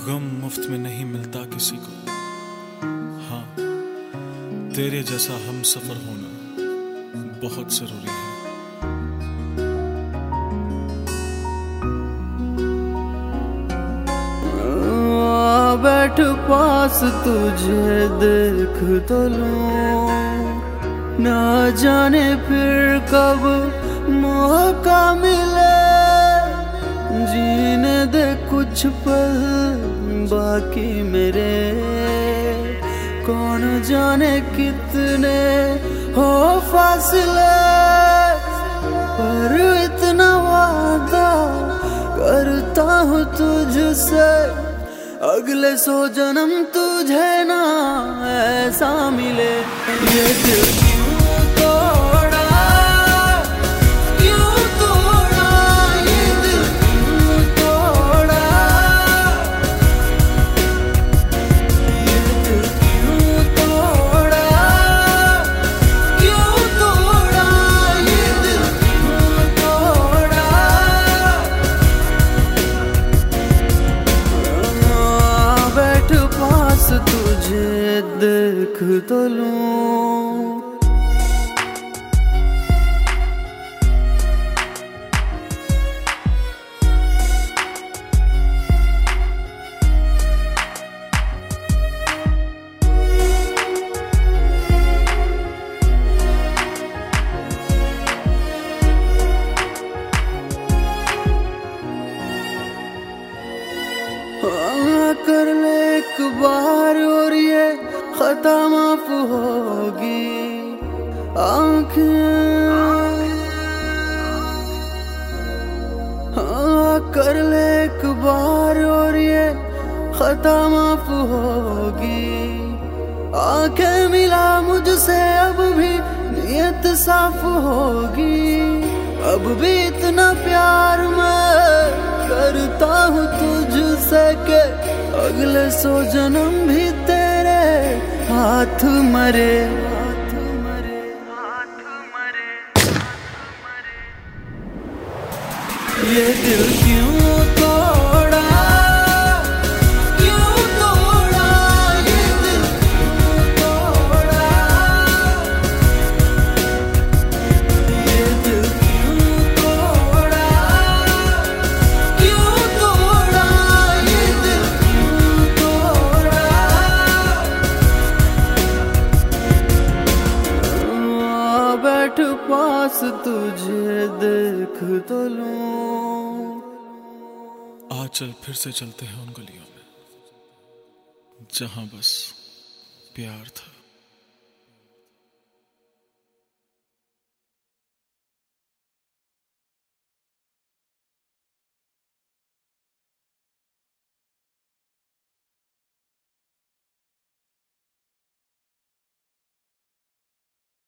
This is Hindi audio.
गम मुफ्त में नहीं मिलता किसी को। हाँ, तेरे जैसा हम सफर होना बहुत जरूरी है। बैठ पास तुझे देख तो लूं, ना जाने फिर कब मौका मिले, जीने दे कुछ पल बाकी मेरे, कौन जाने कितने हो फासले, पर इतना वादा करता हूँ तुझसे, अगले 100 जन्म तुझे ना ऐसा मिले। ये दिल क्यों तोड़ा, क्यों तोड़ा, ये दिल क्यों तोड़ा, ये दिल क्यों तोड़ा, क्यों तोड़ा, ये दिल क्यों तोड़ा। बैठ पास तुझे देख तो लूं, कर ले एक बार और ये खता माफ होगी, आँखें कर ले एक बार और ये खता माफ होगी, आँखें मिला मुझसे अब भी नियत साफ होगी, अब भी इतना प्यार मैं करता हूँ तुझसे के अगले 100 जन्म भी तेरे हाथ मरे। ये दिल क्यों तोड़ा, क्यों तोड़ा, ये दिल क्यों तोड़ा, ये दिल क्यों तोड़ा, क्यों तोड़ा, ये दिल क्यों तोड़ा। बैठ पास तुझे देख तो लूं, आज चल फिर से चलते हैं उन गलियों में जहां बस प्यार था।